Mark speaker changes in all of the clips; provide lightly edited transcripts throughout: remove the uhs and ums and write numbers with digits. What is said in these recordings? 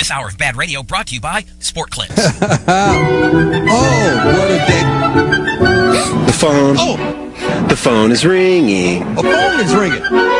Speaker 1: This hour of bad radio brought to you by Sport Clips.
Speaker 2: Oh, what a day.
Speaker 3: The phone.
Speaker 2: Oh,
Speaker 3: The phone is ringing.
Speaker 2: a phone is ringing.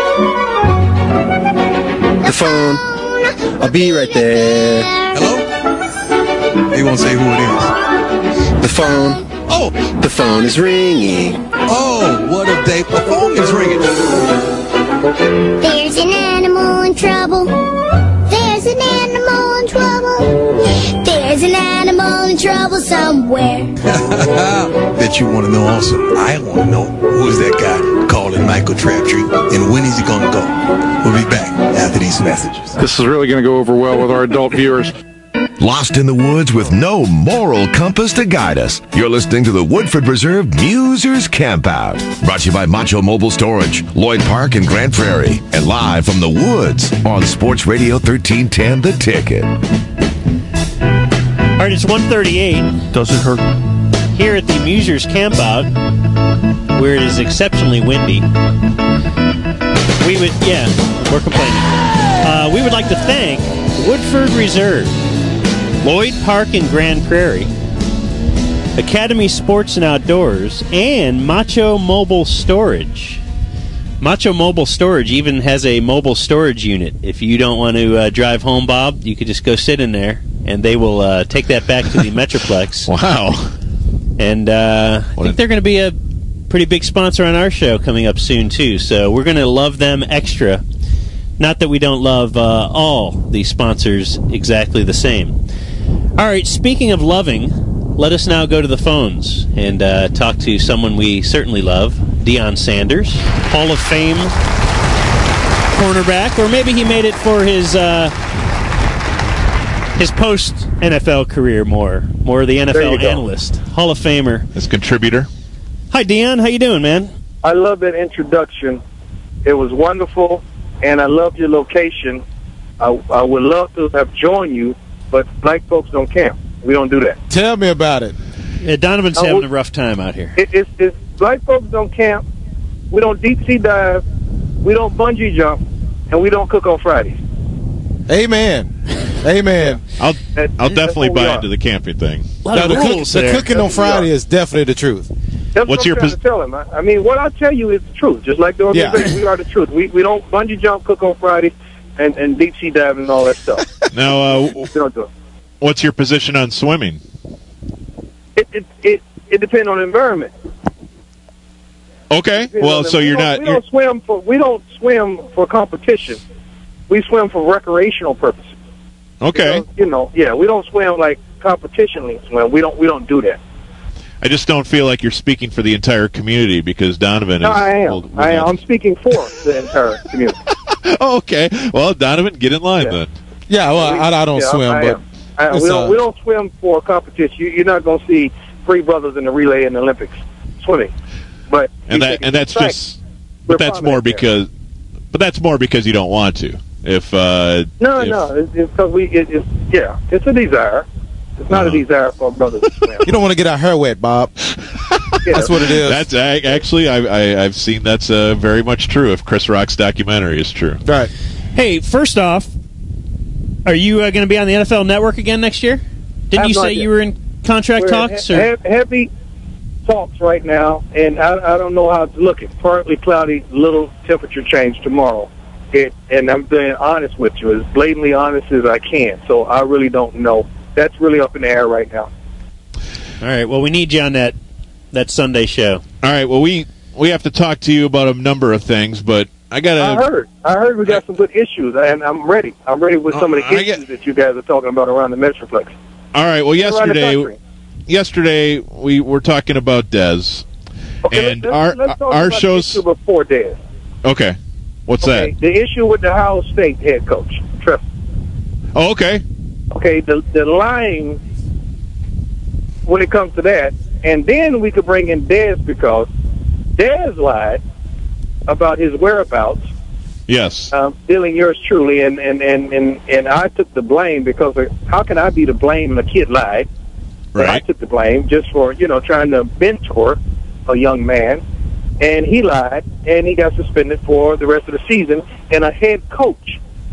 Speaker 3: The phone. I'll be right there.
Speaker 2: Hello? They won't say who it is.
Speaker 3: The phone.
Speaker 2: Oh,
Speaker 3: The phone is ringing.
Speaker 2: oh, what a day. A phone is ringing.
Speaker 4: There's an animal in trouble. There's an animal in trouble. There's an animal in trouble somewhere.
Speaker 2: Bet you want to know also. I want to know who's that guy calling Michael Crabtree and when is he going to go? We'll be back after these messages.
Speaker 5: This is really going to go over well with our adult viewers.
Speaker 6: Lost in the woods with no moral compass to guide us. You're listening to the Woodford Reserve Musers Campout. Brought to you by Macho Mobile Storage, Lloyd Park and Grand Prairie. And live from the woods on Sports Radio 1310 The Ticket.
Speaker 7: All right, it's 1:38
Speaker 5: Does it hurt?
Speaker 7: here at the Musers Campout, where it is exceptionally windy. We're complaining. We would like to thank Woodford Reserve, Lloyd Park and Grand Prairie, Academy Sports and Outdoors, and Macho Mobile Storage. Macho Mobile Storage even has a mobile storage unit. If you don't want to drive home, Bob, you could just go sit in there, and they will take that back to the Metroplex.
Speaker 8: Wow.
Speaker 7: And I think they're going to be a pretty big sponsor on our show coming up soon, too. So we're going to love them extra. Not that we don't love all the sponsors exactly the same. All right, speaking of loving, let us now go to the phones and talk to someone we certainly love, Deion Sanders, Hall of Fame cornerback, or maybe he made it for his post-NFL career more the NFL analyst, Hall of Famer.
Speaker 8: As contributor.
Speaker 7: Hi, Deion. How you doing, man?
Speaker 9: I love that introduction. It was wonderful, and I love your location. I would love to have joined you, but black folks don't camp. We don't do that.
Speaker 10: Tell me about it.
Speaker 7: Yeah, Donovan's having a rough time out here.
Speaker 9: It's black folks don't camp. We don't deep sea dive. We don't bungee jump, and we don't cook on Fridays.
Speaker 10: Amen. Amen.
Speaker 8: I'll definitely buy into the camping thing.
Speaker 7: A lot of rules
Speaker 10: the
Speaker 7: there.
Speaker 10: cooking on Friday is definitely the truth.
Speaker 9: That's
Speaker 8: What's
Speaker 9: what
Speaker 8: your
Speaker 9: I'm trying to tell him. I mean, what I tell you is the truth. Just like the organization, we are the truth. We don't bungee jump, cook on Friday, and deep sea dive and all that stuff.
Speaker 8: Now,
Speaker 9: We don't do it.
Speaker 8: what's your position on swimming?
Speaker 9: It depends on the environment.
Speaker 8: Okay. Well, so you're not.
Speaker 9: We don't swim for competition. We swim for recreational purposes.
Speaker 8: Okay.
Speaker 9: We don't swim like competitionally swim. We don't do that.
Speaker 8: I just don't feel like you're speaking for the entire community because Donovan is.
Speaker 9: No, I am. I'm speaking for the entire community.
Speaker 8: Oh, okay. Well, Donovan, get in line then.
Speaker 10: Yeah, well, I don't swim, but
Speaker 9: we don't swim for competition. You're not going to see three brothers in the relay in the Olympics swimming. But
Speaker 8: that's more because you don't want to. It's
Speaker 9: because it's a desire. It's not a desire for a brother to swim.
Speaker 10: you don't want to get our hair wet, Bob. That's what it is.
Speaker 8: That's actually I've seen that's very much true. If Chris Rock's documentary is true,
Speaker 10: Right.
Speaker 7: Hey, first off, are you going to be on the NFL Network again next year? Didn't you say you were in contract talks?
Speaker 9: Heavy talks right now, and I don't know how it's looking. Partly cloudy, little temperature change tomorrow. And I'm being honest with you, as blatantly honest as I can. So I really don't know. That's really up in the air right now.
Speaker 7: All right. Well, we need you on that Sunday show.
Speaker 8: All right. Well, we have to talk to you about a number of things, but I
Speaker 9: heard we got some good issues, and I'm ready. I'm ready with some of the issues that you guys are talking about around the Metroplex.
Speaker 8: All right. Well, yesterday we were talking about Dez, and
Speaker 9: let's talk
Speaker 8: our
Speaker 9: about
Speaker 8: shows
Speaker 9: the issue before Dez.
Speaker 8: Okay. What's that?
Speaker 9: The issue with the Ohio State head coach, Trevor.
Speaker 8: Oh, okay.
Speaker 9: Okay, the lying when it comes to that, and then we could bring in Dez because Dez lied about his whereabouts.
Speaker 8: Yes.
Speaker 9: Stealing yours truly, and I took the blame because how can I be to blame when a kid lied?
Speaker 8: Right.
Speaker 9: I took the blame just for trying to mentor a young man, and he lied, and he got suspended for the rest of the season. And a head coach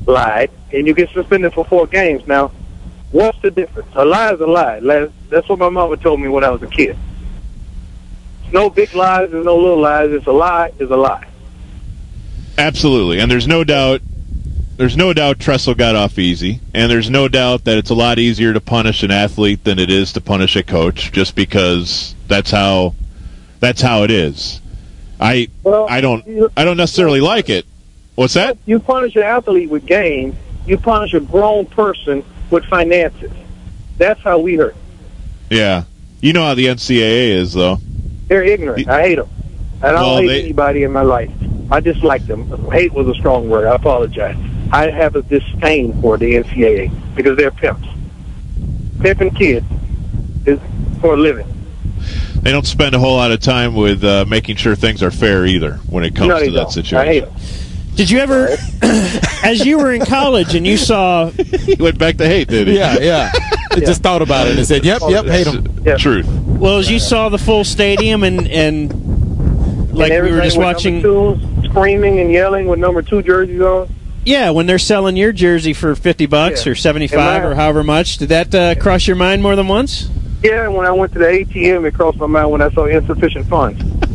Speaker 9: lied, and you get suspended for 4 games. Now, what's the difference? A lie is a lie. That's what my mama told me when I was a kid. There's no big lies, there's no little lies. It's a lie is a lie.
Speaker 8: Absolutely, and there's no doubt Tressel got off easy, and there's no doubt that it's a lot easier to punish an athlete than it is to punish a coach, just because that's how it is. I don't necessarily like it. What's that?
Speaker 9: You punish an athlete with games. You punish a grown person with finances. That's how we hurt.
Speaker 8: Yeah. You know how the NCAA is, though.
Speaker 9: They're ignorant. I hate them. I don't hate anybody in my life. I dislike them. Hate was a strong word. I apologize. I have a disdain for the NCAA because they're pimps. Pimping kids is for a living.
Speaker 8: They don't spend a whole lot of time with making sure things are fair either when it comes to that situation.
Speaker 9: I hate them.
Speaker 7: Did you ever, as you were in college and you saw...
Speaker 8: He went back to hate, did he?
Speaker 10: Yeah. I just thought about it and said, yep, hate them.
Speaker 9: Yeah.
Speaker 8: Truth.
Speaker 7: Well, as you saw the full stadium and like we were just watching...
Speaker 9: Screaming and yelling with number 2 jerseys on?
Speaker 7: Yeah, when they're selling your jersey for $50 or $75 or however much, did that cross your mind more than once?
Speaker 9: Yeah, when I went to the ATM, it crossed my mind when I saw insufficient funds.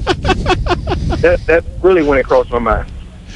Speaker 9: That really when it crossed my mind.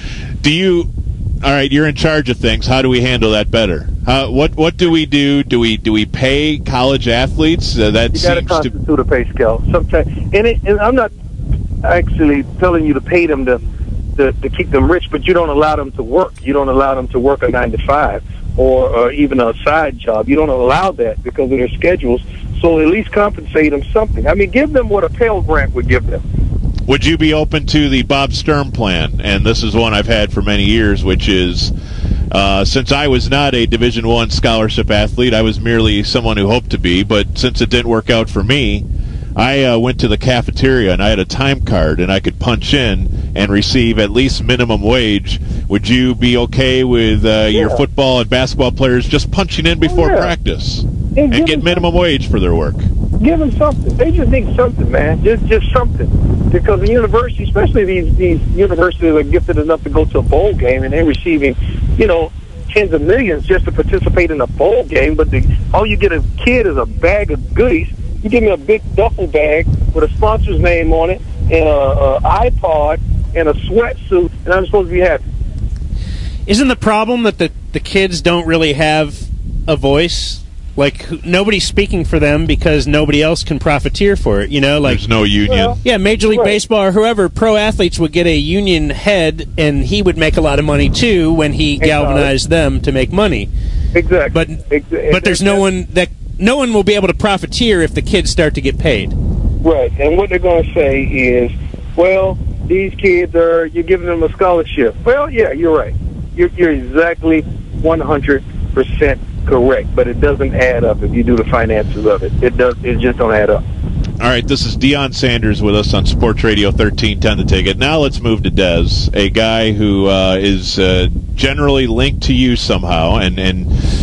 Speaker 8: All right, you're in charge of things. How do we handle that better? What do we do? Do we pay college athletes?
Speaker 9: You got to constitute a pay scale. Sometimes, and I'm not actually telling you to pay them to keep them rich, but you don't allow them to work. You don't allow them to work a 9 to 5 or even a side job. You don't allow that because of their schedules. So at least compensate them something. I mean, give them what a Pell Grant would give them.
Speaker 8: Would you be open to the Bob Sturm plan? And this is one I've had for many years, which is since I was not a Division I scholarship athlete, I was merely someone who hoped to be, but since it didn't work out for me, I went to the cafeteria and I had a time card and I could punch in and receive at least minimum wage. Would you be okay with your football and basketball players just punching in before practice and get minimum wage for their work?
Speaker 9: Give them something. They just need something, man. Just something. Because the university, especially these universities are gifted enough to go to a bowl game and they're receiving, tens of millions just to participate in a bowl game, but all you get as a kid is a bag of goodies. You give me a big duffel bag with a sponsor's name on it and an iPod and a sweatsuit, and I'm supposed to be happy.
Speaker 7: Isn't the problem that the kids don't really have a voice? Like, nobody's speaking for them because nobody else can profiteer for it, Like,
Speaker 8: there's no union.
Speaker 7: Yeah, Major League Baseball or whoever, pro athletes would get a union head, and he would make a lot of money, too, when he galvanized them to make money.
Speaker 9: Exactly.
Speaker 7: But there's no one will be able to profiteer if the kids start to get paid.
Speaker 9: Right, and what they're going to say is, well, these kids you're giving them a scholarship. Well, yeah, you're right. You're exactly 100% correct, but it doesn't add up if you do the finances of it. It just don't add up.
Speaker 8: All right, this is Deion Sanders with us on Sports Radio 1310 The Ticket. Now let's move to Dez, a guy who is generally linked to you somehow, and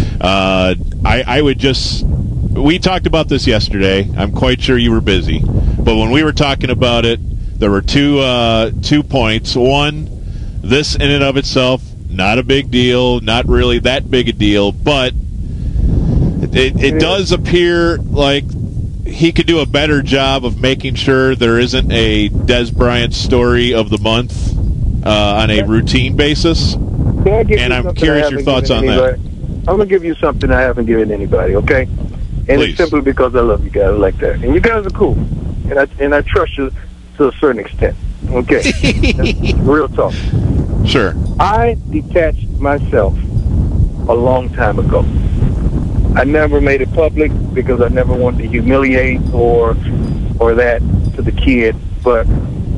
Speaker 8: I would just... We talked about this yesterday. I'm quite sure you were busy. But when we were talking about it, there were two points. One, this in and of itself, not a big deal, not really that big a deal, but it does appear like he could do a better job of making sure there isn't a Dez Bryant story of the month on a routine basis. And I'm curious your thoughts on that.
Speaker 9: I'm going to give you something I haven't given anybody, okay? And
Speaker 8: Please.
Speaker 9: It's simply because I love you guys like that. And you guys are cool. And I trust you to a certain extent. Okay? Real talk.
Speaker 8: Sure.
Speaker 9: I detached myself a long time ago. I never made it public because I never wanted to humiliate or that to the kid. But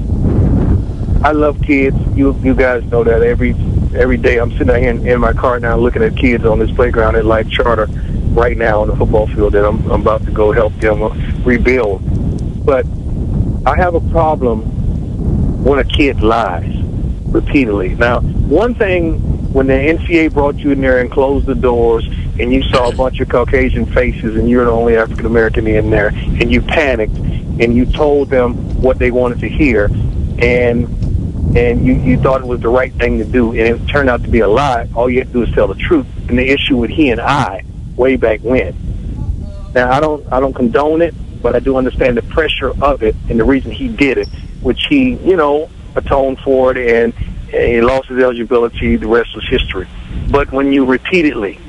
Speaker 9: I love kids. You guys know that every day. I'm sitting here in my car now looking at kids on this playground at Life Charter right now on the football field that I'm about to go help them rebuild. But I have a problem when a kid lies repeatedly. Now, one thing, when the NCAA brought you in there and closed the doors and you saw a bunch of Caucasian faces and you're the only African-American in there and you panicked and you told them what they wanted to hear and and you thought it was the right thing to do, and it turned out to be a lie. All you have to do is tell the truth. And the issue with he and I, way back when. Now, I don't condone it, but I do understand the pressure of it and the reason he did it, which he, atoned for it, and he lost his eligibility. The rest was history. But when you repeatedly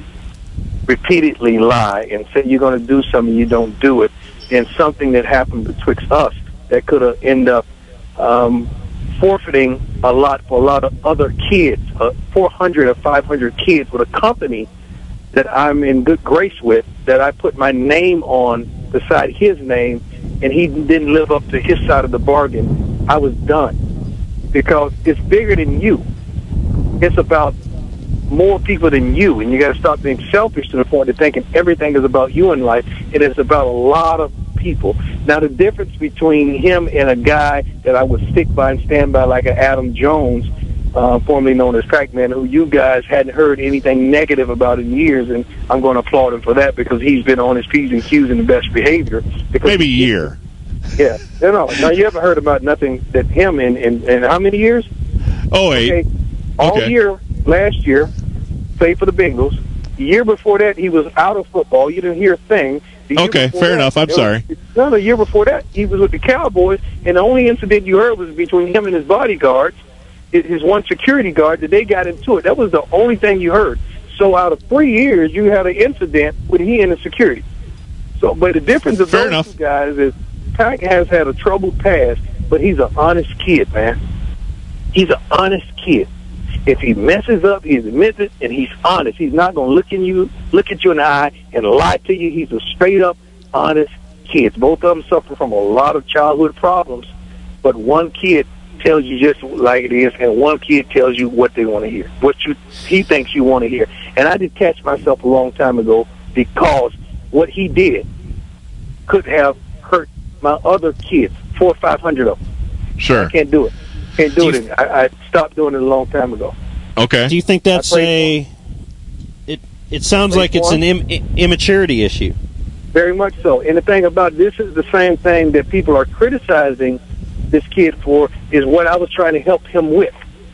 Speaker 9: lie and say you're going to do something, you don't do it, then something that happened betwixt us that could have ended up forfeiting a lot for a lot of other kids, 400 or 500 kids with a company that I'm in good grace with, that I put my name on beside his name, and he didn't live up to his side of the bargain. I was done. Because it's bigger than you. It's about more people than you, and you got to stop being selfish to the point of thinking everything is about you in life. It is about a lot of people. Now, the difference between him and a guy that I would stick by and stand by, like an Adam Jones, formerly known as Pac-Man, who you guys hadn't heard anything negative about in years, and I'm going to applaud him for that because he's been on his P's and Q's in the best behavior.
Speaker 8: Maybe a year.
Speaker 9: Yeah. No. Now, you haven't heard about nothing that him in how many years?
Speaker 8: 08.
Speaker 9: Okay. All year, last year, played for the Bengals. The year before that, he was out of football. You didn't hear a thing.
Speaker 8: Okay, fair enough. I'm sorry.
Speaker 9: No, the year before that, he was with the Cowboys, and the only incident you heard was between him and his bodyguards, his one security guard, that they got into it. That was the only thing you heard. So out of 3 years, you had an incident with he and the security. So, but the difference of those two guys is Pac has had a troubled past, but he's an honest kid, man. He's an honest kid. If he messes up, he admits it, and he's honest. He's not going to look at you in the eye and lie to you. He's a straight-up, honest kid. Both of them suffer from a lot of childhood problems, but one kid tells you just like it is, and one kid tells you what they want to hear, he thinks you want to hear. And I did catch myself a long time ago because what he did could have hurt my other kids, 400 or 500 of them.
Speaker 8: Sure.
Speaker 9: I can't do it. I stopped doing it a long time ago.
Speaker 8: Okay.
Speaker 7: Do you think that's it sounds like it's an immaturity issue?
Speaker 9: Very much so. And the thing about this is the same thing that people are criticizing this kid for is what I was trying to help him with.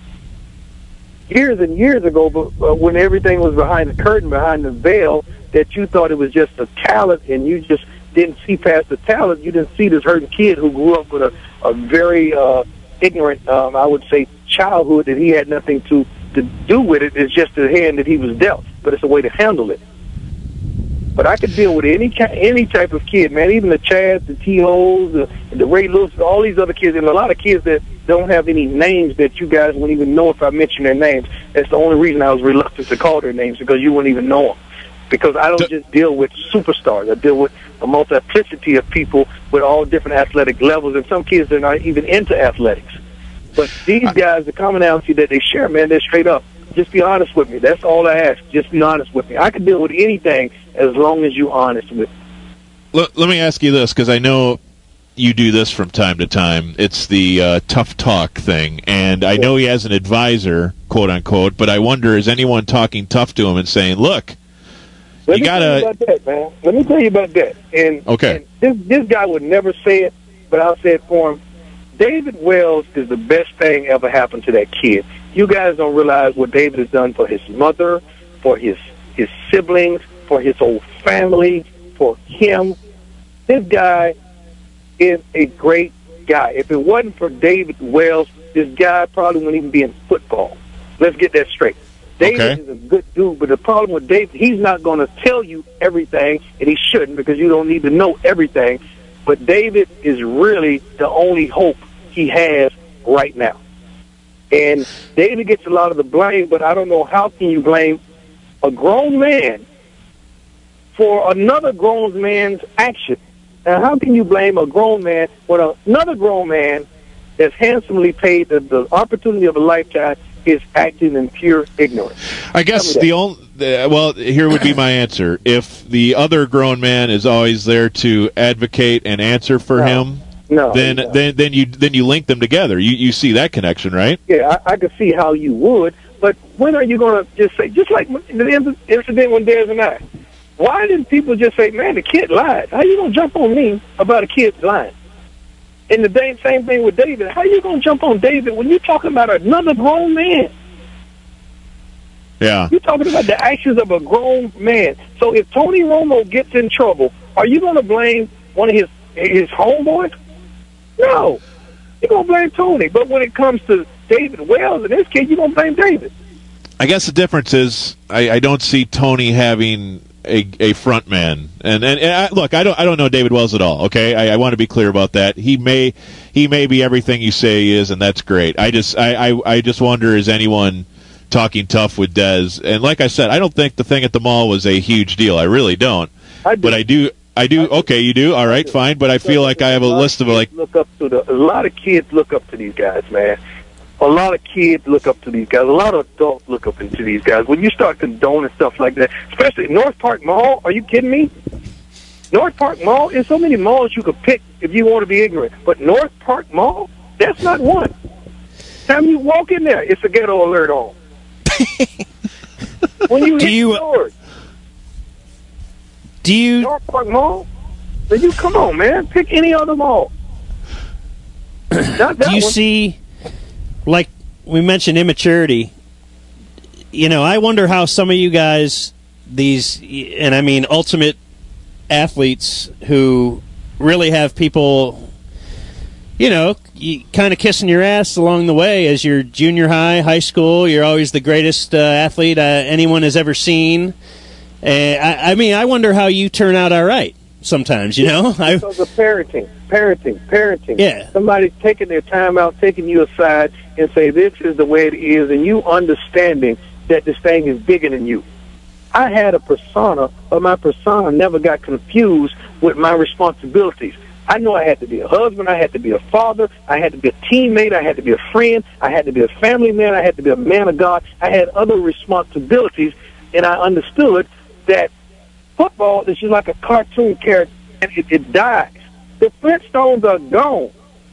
Speaker 9: Years and years ago, when everything was behind the curtain, behind the veil, that you thought it was just a talent and you just didn't see past the talent. You didn't see this hurting kid who grew up with a very ignorant, I would say, childhood that he had nothing to do with it. It's just the hand that he was dealt, but it's a way to handle it. But I could deal with any type of kid, man, even the Chads, the T.O.s, the Ray Lewis, all these other kids, and a lot of kids that don't have any names that you guys wouldn't even know if I mentioned their names. That's the only reason I was reluctant to call their names, because you wouldn't even know them. Because I don't just deal with superstars. I deal with a multiplicity of people with all different athletic levels, and some kids are not even into athletics. But these guys, the commonality that they share, man, they're straight up. Just be honest with me. That's all I ask. Just be honest with me. I can deal with anything as long as you're honest with me.
Speaker 8: Let me ask you this, because I know you do this from time to time. It's the tough talk thing, and I know he has an advisor, quote unquote. But I wonder, is anyone talking tough to him and saying, "Look,
Speaker 9: Let me tell you about that, man. Let me tell you about that. And this guy would never say it, but I'll say it for him. David Wells is the best thing ever happened to that kid. You guys don't realize what David has done for his mother, for his siblings, for his whole family, for him. This guy is a great guy. If it wasn't for David Wells, this guy probably wouldn't even be in football. Let's get that straight. David is a good dude, but the problem with David, he's not going to tell you everything, and he shouldn't, because you don't need to know everything. But David is really the only hope he has right now. And David gets a lot of the blame, but I don't know how can you blame a grown man for another grown man's action. Now, how can you blame a grown man when another grown man that's handsomely paid the opportunity of a lifetime is acting in pure ignorance?
Speaker 8: I guess here would be my answer. If the other grown man is always there to advocate and answer for him, then you link them together. You see that connection, right?
Speaker 9: Yeah, I could see how you would. But when are you going to just say, just like the incident when Dez and I, why didn't people just say, man, the kid lied? How you going to jump on me about a kid lying? And the same thing with David. How you going to jump on David when you're talking about another grown man?
Speaker 8: Yeah.
Speaker 9: You're talking about the actions of a grown man. So if Tony Romo gets in trouble, are you going to blame one of his homeboys? No. You're going to blame Tony. But when it comes to David Wells and this kid, you're going to blame David.
Speaker 8: I guess the difference is I don't see Tony having a front man. And look, I don't know David Wells at all. Okay, I want to be clear about that. He may be everything you say he is, and that's great. I just wonder, is anyone talking tough with Dez? And like I said, I don't think the thing at the mall was a huge deal. I really don't. But I do. Okay, you do. All right, fine. But I feel like I have a list of like.
Speaker 9: A lot of kids look up to these guys, man. A lot of kids look up to these guys. A lot of adults look up to these guys. When you start condoning stuff like that, especially North Park Mall, are you kidding me? North Park Mall, there's so many malls you could pick if you want to be ignorant. But North Park Mall, that's not one. Time you walk in there, it's a ghetto alert on. When you hit the doors. North Park Mall? Then you come on, man. Pick any other mall. Not that
Speaker 7: do you
Speaker 9: one.
Speaker 7: see, like we mentioned, immaturity? You know, I wonder how some of you guys, and I mean ultimate athletes who really have people, you know, kind of kissing your ass along the way as you're junior high school. You're always the greatest athlete anyone has ever seen. I mean, I wonder how you turn out all right sometimes, you know?
Speaker 9: Because of parenting.
Speaker 7: Yeah.
Speaker 9: Somebody's taking their time out, taking you aside, and say, this is the way it is, and you understanding that this thing is bigger than you. I had a persona, but my persona never got confused with my responsibilities. I know I had to be a husband, I had to be a father, I had to be a teammate, I had to be a friend, I had to be a family man, I had to be a man of God. I had other responsibilities, and I understood that football is just like a cartoon character, and it dies. The Flintstones are gone.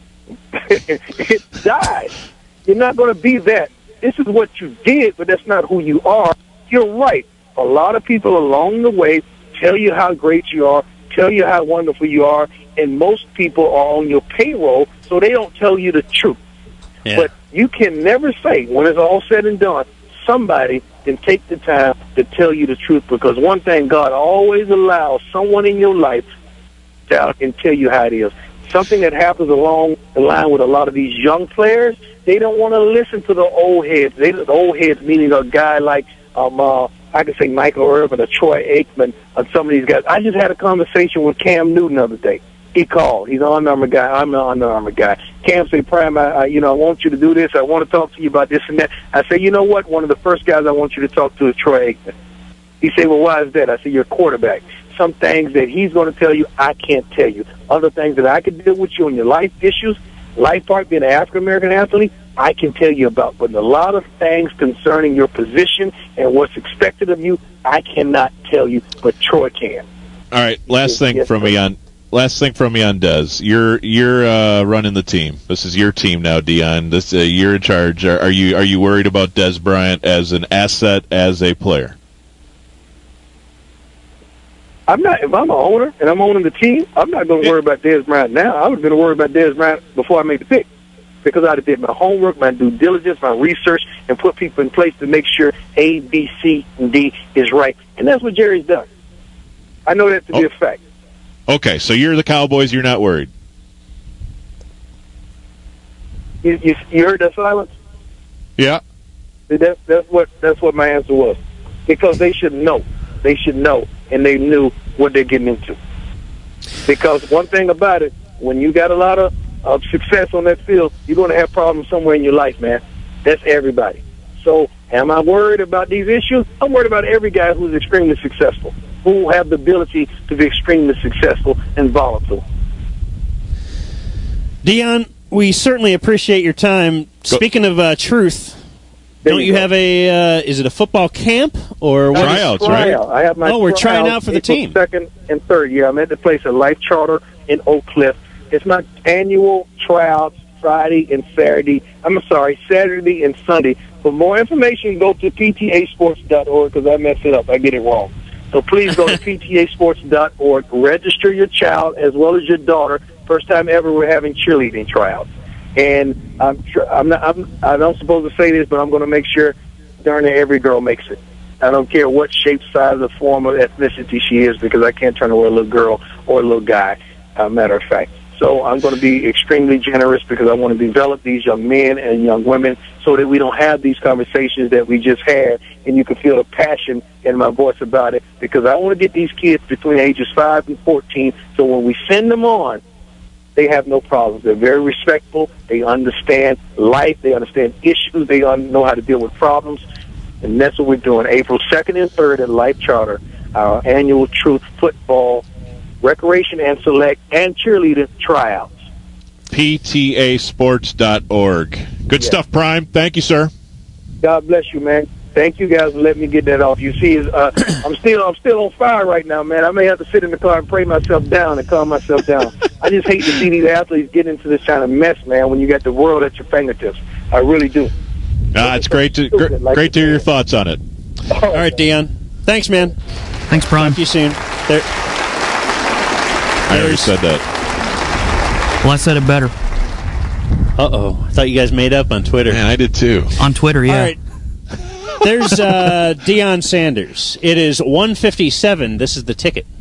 Speaker 9: It died. You're not going to be that. This is what you did, but that's not who you are. You're right. A lot of people along the way tell you how great you are, tell you how wonderful you are, and most people are on your payroll, so they don't tell you the truth.
Speaker 7: Yeah.
Speaker 9: But you can never say, when it's all said and done, somebody can take the time to tell you the truth, because one thing, God always allows someone in your life to and tell you how it is. Something that happens along the line with a lot of these young players, they don't want to listen to the old heads. The old heads meaning a guy like, I could say Michael Irvin or Troy Aikman or some of these guys. I just had a conversation with Cam Newton the other day. He called. He's an Under Armour guy. I'm an Under Armour guy. Cam said, Prime, I want you to do this. I want to talk to you about this and that. I said, you know what? One of the first guys I want you to talk to is Troy Aikman. He said, well, why is that? I said, you're a quarterback. Some things that he's going to tell you, I can't tell you. Other things that I can deal with you on your life issues, life part, being an African-American athlete, I can tell you about. But a lot of things concerning your position and what's expected of you, I cannot tell you, but Troy can.
Speaker 8: All right, last thing from me on Dez. You're running the team. This is your team now, Dion. You're in charge. Are you worried about Dez Bryant as an asset, as a player?
Speaker 9: I'm not. If I'm an owner and I'm owning the team, I'm not going to worry about Dez Bryant now. I was going to worry about Dez Bryant before I made the pick, because I did my homework, my due diligence, my research, and put people in place to make sure A, B, C, and D is right. And that's what Jerry's done. I know that to be a fact.
Speaker 8: Okay, so you're the Cowboys. You're not worried.
Speaker 9: You heard that silence?
Speaker 8: Yeah.
Speaker 9: That's what my answer was. Because they should know. They should know, and they knew what they're getting into. Because one thing about it, when you got a lot of success on that field, you're going to have problems somewhere in your life, man. That's everybody. So am I worried about these issues? I'm worried about every guy who's extremely successful, who have the ability to be extremely successful and volatile.
Speaker 7: Dion, we certainly appreciate your time. Speaking of truth, don't you have is it a football camp or what?
Speaker 8: Tryouts, right?
Speaker 9: I have my
Speaker 7: we're trying out for the team.
Speaker 9: Second and third year. I'm at the place at Life Charter in Oak Cliff. It's my annual tryouts, Saturday and Sunday. For more information, go to ptasports.org, because I messed it up. I get it wrong. So please go to ptasports.org, register your child as well as your daughter, First time ever we're having cheerleading tryouts. And I'm not supposed to say this, but I'm going to make sure darn near every girl makes it. I don't care what shape, size, or form of ethnicity she is, because I can't turn away a little girl or a little guy, matter of fact. So I'm going to be extremely generous because I want to develop these young men and young women so that we don't have these conversations that we just had, and you can feel the passion in my voice about it, because I want to get these kids between ages 5 and 14, so when we send them on, they have no problems. They're very respectful. They understand life. They understand issues. They know how to deal with problems. And that's what we're doing. April 2nd and 3rd at Life Charter, our annual Truth Football, Recreation and Select, and Cheerleader tryouts.
Speaker 8: PTAsports.org. Good stuff, Prime. Thank you, sir.
Speaker 9: God bless you, man. Thank you guys for letting me get that off. You see, I'm still on fire right now, man. I may have to sit in the car and pray myself down and calm myself down. I just hate to see these athletes get into this kind of mess, man, when you got the world at your fingertips. I really do.
Speaker 8: It's great to hear your thoughts on it.
Speaker 7: All right, Dion. Thanks, man.
Speaker 1: Thanks, Prime.
Speaker 7: Talk to you soon.
Speaker 8: I already said that.
Speaker 1: Well, I said it better.
Speaker 7: Uh-oh. I thought you guys made up on Twitter.
Speaker 8: Man, I did too.
Speaker 1: On Twitter, yeah.
Speaker 7: All right. There's Deion Sanders. It is 1:57. This is the ticket.